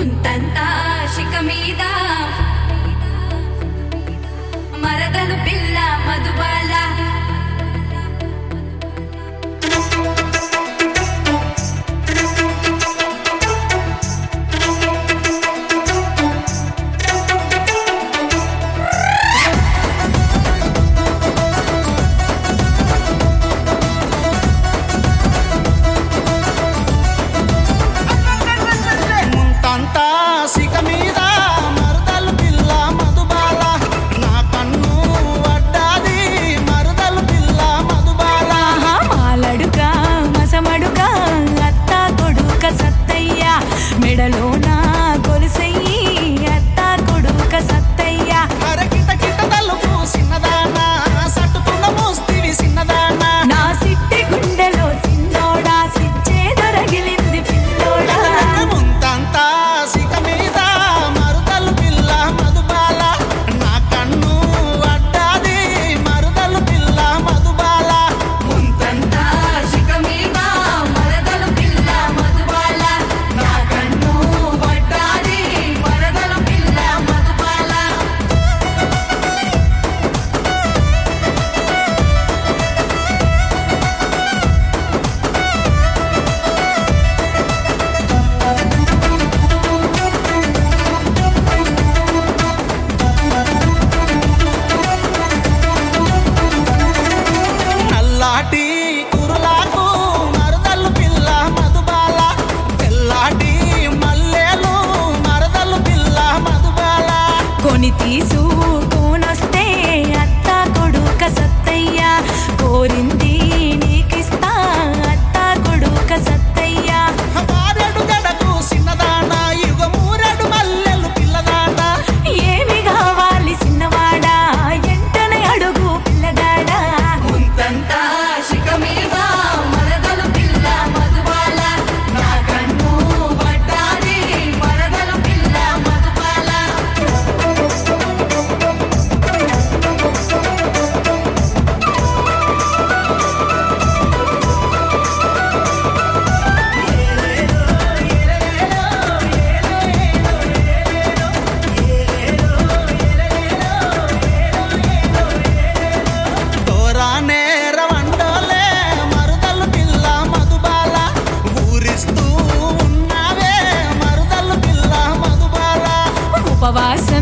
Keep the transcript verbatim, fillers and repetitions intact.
ముంతంతా శిఖ మీద మరదలు పిల్ల మధుబాల కొని తీసుకొనొస్తే అత్త కొడుక సత్తయ్య కోరింది నీకిస్తా అత్త కొడుక సత్తయ్య మారెడు గడకు సిన్నదానా యుగ మూరెడు మల్లెలు పిల్లదానా ఏమి కావాలి సిన్నవాడా ఎంటనే అడుగు పిల్లగాడా ముంతంతా శిఖ మీద మరదలు పిల్ల మధుబాల నా కన్ను పడ్డాది మరదలు పిల్ల మధుబాల తోరానే రవండోలే మరుదలు పిల్ల మధుబాల ఊరిస్తూ ఉన్నావే మరుదలు పిల్ల మధుబాల ఉపవాస